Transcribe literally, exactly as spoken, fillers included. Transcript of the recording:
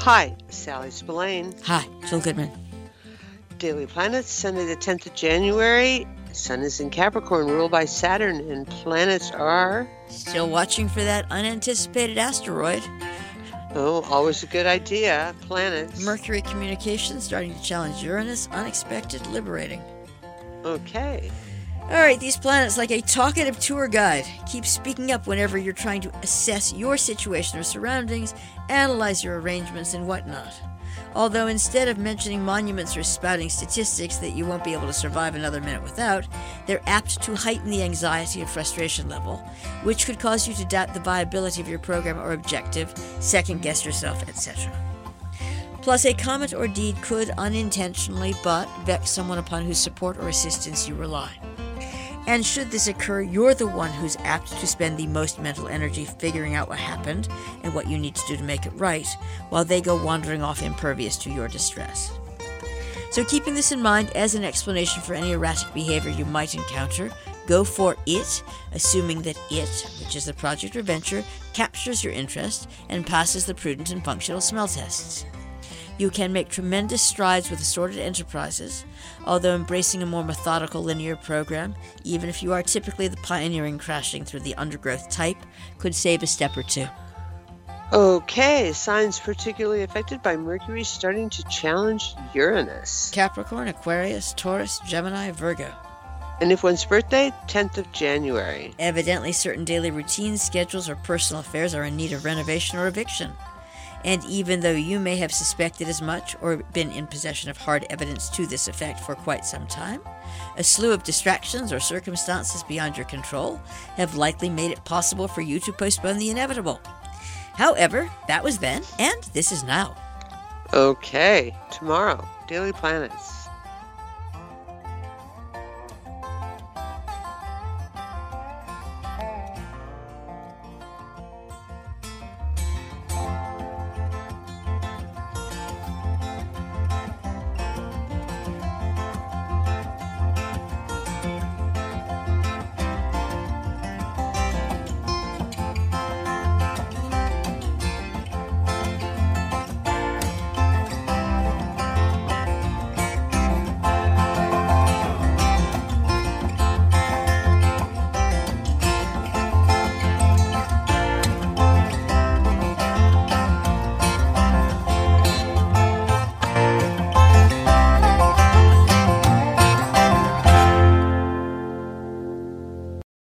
Hi, Sally Spillane. Hi, Jill Goodman. Daily Planets, Sunday the tenth of January. Sun is in Capricorn, ruled by Saturn, and planets are... Still watching for that unanticipated asteroid. Oh, always a good idea. Planets. Mercury communications starting to challenge Uranus, unexpected, liberating. Okay. All right, these planets, like a talkative tour guide, keep speaking up whenever you're trying to assess your situation or surroundings, analyze your arrangements and whatnot. Although instead of mentioning monuments or spouting statistics that you won't be able to survive another minute without, they're apt to heighten the anxiety and frustration level, which could cause you to doubt the viability of your program or objective, second-guess yourself, et cetera. Plus, a comment or deed could unintentionally but vex someone upon whose support or assistance you rely. And should this occur, you're the one who's apt to spend the most mental energy figuring out what happened and what you need to do to make it right, while they go wandering off impervious to your distress. So keeping this in mind as an explanation for any erratic behavior you might encounter, go for it, assuming that it, which is the project or venture, captures your interest and passes the prudent and functional smell tests. You can make tremendous strides with assorted enterprises, although embracing a more methodical linear program, even if you are typically the pioneering crashing through the undergrowth type, could save a step or two. Okay, signs particularly affected by Mercury starting to challenge Uranus. Capricorn, Aquarius, Taurus, Gemini, Virgo. And if one's birthday, tenth of January. Evidently, certain daily routines, schedules, or personal affairs are in need of renovation or eviction. And even though you may have suspected as much or been in possession of hard evidence to this effect for quite some time, a slew of distractions or circumstances beyond your control have likely made it possible for you to postpone the inevitable. However, that was then, and this is now. Okay, tomorrow, Daily Planets.